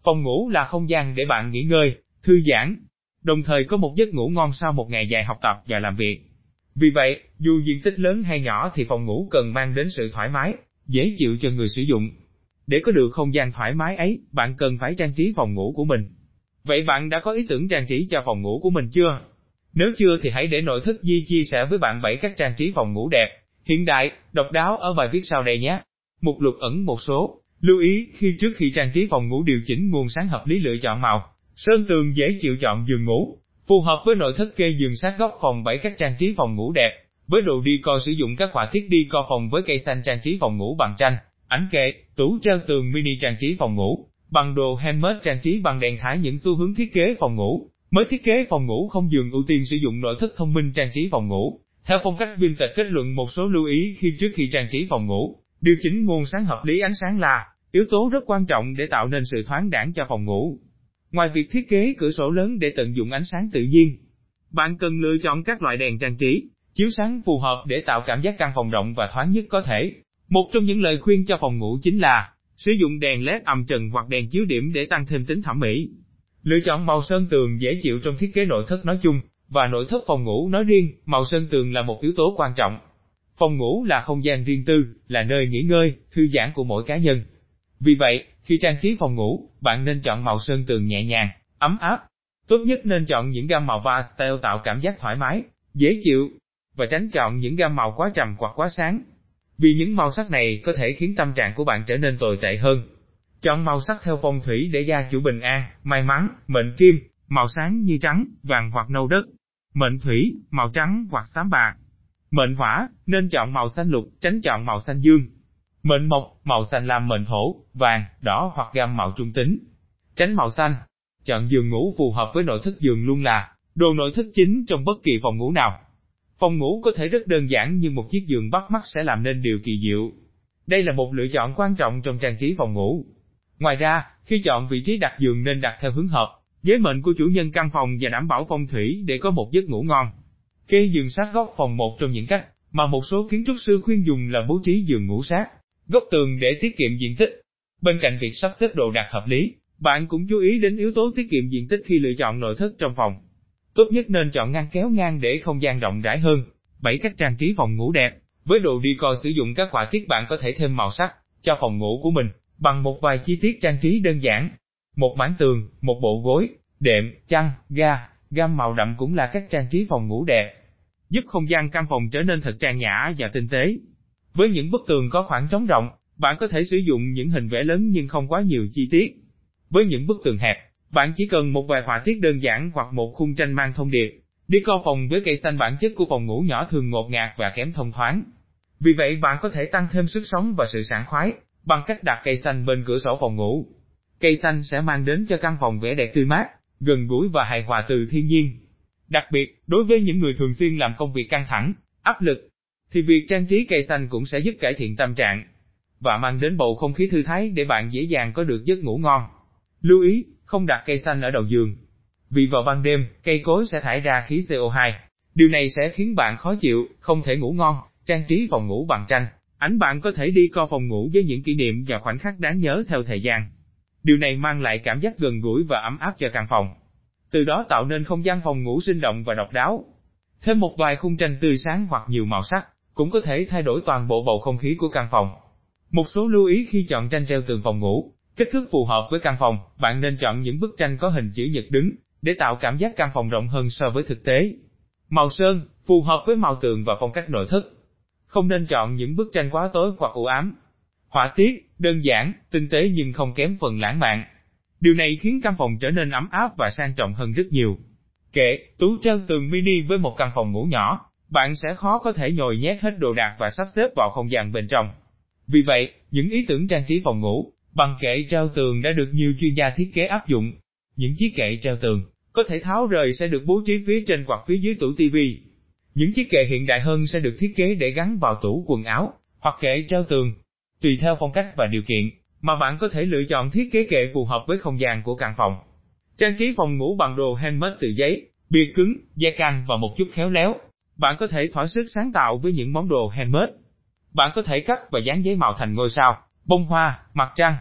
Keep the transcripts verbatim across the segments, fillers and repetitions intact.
Phòng ngủ là không gian để bạn nghỉ ngơi, thư giãn, đồng thời có một giấc ngủ ngon sau một ngày dài học tập và làm việc. Vì vậy, dù diện tích lớn hay nhỏ thì phòng ngủ cần mang đến sự thoải mái, dễ chịu cho người sử dụng. Để có được không gian thoải mái ấy, bạn cần phải trang trí phòng ngủ của mình. Vậy bạn đã có ý tưởng trang trí cho phòng ngủ của mình chưa? Nếu chưa thì hãy để nội thất Di chia sẻ với bạn bảy cách trang trí phòng ngủ đẹp, hiện đại, độc đáo ở bài viết sau đây nhé. Mục lục ẩn một số. Lưu ý, khi trước khi trang trí phòng ngủ điều chỉnh nguồn sáng hợp lý, lựa chọn màu sơn tường dễ chịu, chọn giường ngủ phù hợp với nội thất, kê giường sát góc phòng. Bảy cách trang trí phòng ngủ đẹp với đồ decor, sử dụng các họa tiết decor phòng với cây xanh, trang trí phòng ngủ bằng tranh, ảnh kệ, tủ treo tường mini, trang trí phòng ngủ bằng đồ handmade, trang trí bằng đèn thải. Những xu hướng thiết kế phòng ngủ mới, thiết kế phòng ngủ không giường, ưu tiên sử dụng nội thất thông minh, trang trí phòng ngủ theo phong cách vintage. Kết luận một số lưu ý khi trước khi trang trí phòng ngủ. Điều chỉnh nguồn sáng hợp lý. Ánh sáng là yếu tố rất quan trọng để tạo nên sự thoáng đãng cho phòng ngủ. Ngoài việc thiết kế cửa sổ lớn để tận dụng ánh sáng tự nhiên, bạn cần lựa chọn các loại đèn trang trí, chiếu sáng phù hợp để tạo cảm giác căn phòng rộng và thoáng nhất có thể. Một trong những lời khuyên cho phòng ngủ chính là sử dụng đèn led âm trần hoặc đèn chiếu điểm để tăng thêm tính thẩm mỹ. Lựa chọn màu sơn tường dễ chịu trong thiết kế nội thất nói chung và nội thất phòng ngủ nói riêng. Màu sơn tường là một yếu tố quan trọng. Phòng ngủ là không gian riêng tư, là nơi nghỉ ngơi, thư giãn của mỗi cá nhân. Vì vậy, khi trang trí phòng ngủ, bạn nên chọn màu sơn tường nhẹ nhàng, ấm áp. Tốt nhất nên chọn những gam màu pastel tạo cảm giác thoải mái, dễ chịu, và tránh chọn những gam màu quá trầm hoặc quá sáng, vì những màu sắc này có thể khiến tâm trạng của bạn trở nên tồi tệ hơn. Chọn màu sắc theo phong thủy để gia chủ bình an, may mắn. Mệnh kim, màu sáng như trắng, vàng hoặc nâu đất. Mệnh thủy, màu trắng hoặc xám bạc. Mệnh hỏa, nên chọn màu xanh lục, tránh chọn màu xanh dương. Mệnh mộc, màu xanh lam. Mệnh thổ, vàng, đỏ hoặc gam màu trung tính, tránh màu xanh. Chọn giường ngủ phù hợp với nội thất. Giường luôn là đồ nội thất chính trong bất kỳ phòng ngủ nào. Phòng ngủ có thể rất đơn giản nhưng một chiếc giường bắt mắt sẽ làm nên điều kỳ diệu. Đây là một lựa chọn quan trọng trong trang trí phòng ngủ. Ngoài ra, khi chọn vị trí đặt giường nên đặt theo hướng hợp với mệnh của chủ nhân căn phòng và đảm bảo phong thủy để có một giấc ngủ ngon. Kê giường sát góc phòng. Một trong những cách mà một số kiến trúc sư khuyên dùng là bố trí giường ngủ sát góc tường để tiết kiệm diện tích. Bên cạnh việc sắp xếp đồ đạc hợp lý, bạn cũng chú ý đến yếu tố tiết kiệm diện tích khi lựa chọn nội thất trong phòng. Tốt nhất nên chọn ngăn kéo ngang để không gian rộng rãi hơn. Bảy cách trang trí phòng ngủ đẹp với đồ decor. Sử dụng các họa tiết. Bạn có thể thêm màu sắc cho phòng ngủ của mình bằng một vài chi tiết trang trí đơn giản. Một mảng tường, một bộ gối, đệm, chăn, ga, gam màu đậm cũng là cách trang trí phòng ngủ đẹp, giúp không gian căn phòng trở nên thật trang nhã và tinh tế. Với những bức tường có khoảng trống rộng, bạn có thể sử dụng những hình vẽ lớn nhưng không quá nhiều chi tiết. Với những bức tường hẹp, bạn chỉ cần một vài họa tiết đơn giản hoặc một khung tranh mang thông điệp. Decor phòng với cây xanh. Bản chất của phòng ngủ nhỏ thường ngột ngạt và kém thông thoáng. Vì vậy bạn có thể tăng thêm sức sống và sự sảng khoái bằng cách đặt cây xanh bên cửa sổ phòng ngủ. Cây xanh sẽ mang đến cho căn phòng vẻ đẹp tươi mát, gần gũi và hài hòa từ thiên nhiên. Đặc biệt, đối với những người thường xuyên làm công việc căng thẳng, áp lực, thì việc trang trí cây xanh cũng sẽ giúp cải thiện tâm trạng và mang đến bầu không khí thư thái để bạn dễ dàng có được giấc ngủ ngon. Lưu ý, không đặt cây xanh ở đầu giường, vì vào ban đêm, cây cối sẽ thải ra khí xê o hai. Điều này sẽ khiến bạn khó chịu, không thể ngủ ngon. Trang trí phòng ngủ bằng tranh, ảnh. Bạn có thể đi co phòng ngủ với những kỷ niệm và khoảnh khắc đáng nhớ theo thời gian. Điều này mang lại cảm giác gần gũi và ấm áp cho căn phòng, từ đó tạo nên không gian phòng ngủ sinh động và độc đáo. Thêm một vài khung tranh tươi sáng hoặc nhiều màu sắc cũng có thể thay đổi toàn bộ bầu không khí của căn phòng. Một số lưu ý khi chọn tranh treo tường phòng ngủ. Kích thước phù hợp với căn phòng. Bạn nên chọn những bức tranh có hình chữ nhật đứng để tạo cảm giác căn phòng rộng hơn so với thực tế. Màu sơn phù hợp với màu tường và phong cách nội thất. Không nên chọn những bức tranh quá tối hoặc u ám. Họa tiết đơn giản, tinh tế nhưng không kém phần lãng mạn. Điều này khiến căn phòng trở nên ấm áp và sang trọng hơn rất nhiều. Kệ, tủ treo tường mini. Với một căn phòng ngủ nhỏ, bạn sẽ khó có thể nhồi nhét hết đồ đạc và sắp xếp vào không gian bên trong. Vì vậy, những ý tưởng trang trí phòng ngủ bằng kệ treo tường đã được nhiều chuyên gia thiết kế áp dụng. Những chiếc kệ treo tường có thể tháo rời sẽ được bố trí phía trên hoặc phía dưới tủ tivi. Những chiếc kệ hiện đại hơn sẽ được thiết kế để gắn vào tủ quần áo hoặc kệ treo tường. Tùy theo phong cách và điều kiện mà bạn có thể lựa chọn thiết kế kệ phù hợp với không gian của căn phòng. Trang trí phòng ngủ bằng đồ handmade từ giấy, bìa cứng, da căng và một chút khéo léo. Bạn có thể thỏa sức sáng tạo với những món đồ handmade. Bạn có thể cắt và dán giấy màu thành ngôi sao, bông hoa, mặt trăng,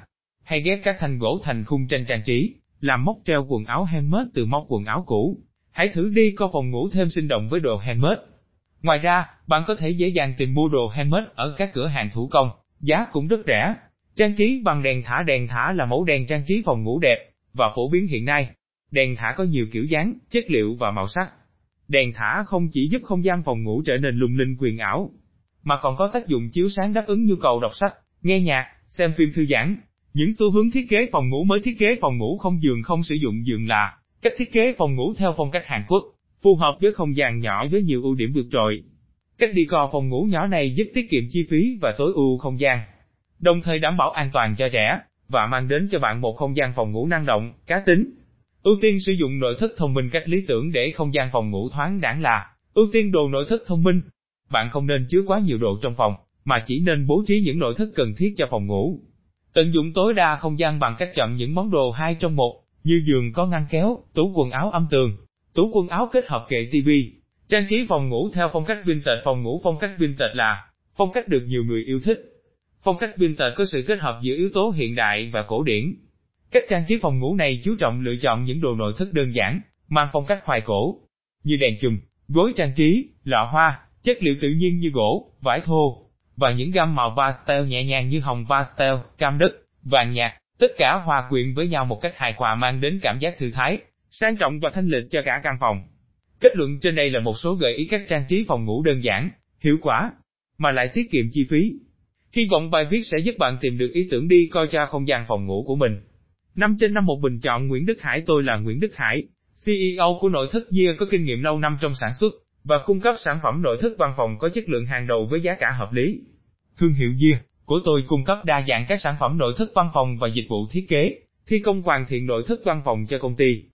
hay ghép các thanh gỗ thành khung tranh trang trí, làm móc treo quần áo handmade từ móc quần áo cũ. Hãy thử đi coi phòng ngủ thêm sinh động với đồ handmade. Ngoài ra, bạn có thể dễ dàng tìm mua đồ handmade ở các cửa hàng thủ công, giá cũng rất rẻ. Trang trí bằng đèn thả. Đèn thả là mẫu đèn trang trí phòng ngủ đẹp và phổ biến hiện nay. Đèn thả có nhiều kiểu dáng, chất liệu và màu sắc. Đèn thả không chỉ giúp không gian phòng ngủ trở nên lung linh huyền ảo, mà còn có tác dụng chiếu sáng đáp ứng nhu cầu đọc sách, nghe nhạc, xem phim thư giãn. Những xu hướng thiết kế phòng ngủ mới. Thiết kế phòng ngủ không giường. Không sử dụng giường là cách thiết kế phòng ngủ theo phong cách Hàn Quốc, phù hợp với không gian nhỏ với nhiều ưu điểm vượt trội. Cách decor phòng ngủ nhỏ này giúp tiết kiệm chi phí và tối ưu không gian, đồng thời đảm bảo an toàn cho trẻ, và mang đến cho bạn một không gian phòng ngủ năng động, cá tính. Ưu tiên sử dụng nội thất thông minh. Cách lý tưởng để không gian phòng ngủ thoáng đãng là ưu tiên đồ nội thất thông minh. Bạn không nên chứa quá nhiều đồ trong phòng, mà chỉ nên bố trí những nội thất cần thiết cho phòng ngủ. Tận dụng tối đa không gian bằng cách chọn những món đồ hai trong một, như giường có ngăn kéo, tủ quần áo âm tường, tủ quần áo kết hợp kệ tivi. Trang trí phòng ngủ theo phong cách vintage. Phòng ngủ phong cách vintage là phong cách được nhiều người yêu thích. Phong cách vintage có sự kết hợp giữa yếu tố hiện đại và cổ điển. Cách trang trí phòng ngủ này chú trọng lựa chọn những đồ nội thất đơn giản, mang phong cách hoài cổ, như đèn chùm, gối trang trí, lọ hoa, chất liệu tự nhiên như gỗ, vải thô, và những gam màu pastel nhẹ nhàng như hồng pastel, cam đất, vàng nhạt. Tất cả hòa quyện với nhau một cách hài hòa, mang đến cảm giác thư thái, sang trọng và thanh lịch cho cả căn phòng. Kết luận trên đây là một số gợi ý cách trang trí phòng ngủ đơn giản, hiệu quả, mà lại tiết kiệm chi phí. Hy vọng bài viết sẽ giúp bạn tìm được ý tưởng đi coi cho không gian phòng ngủ của mình. năm trên năm một bình chọn Nguyễn Đức Hải. Tôi là Nguyễn Đức Hải, xê e ô của Nội thất Gear, có kinh nghiệm lâu năm trong sản xuất và cung cấp sản phẩm nội thất văn phòng có chất lượng hàng đầu với giá cả hợp lý. Thương hiệu Gear của tôi cung cấp đa dạng các sản phẩm nội thất văn phòng và dịch vụ thiết kế, thi công hoàn thiện nội thất văn phòng cho công ty,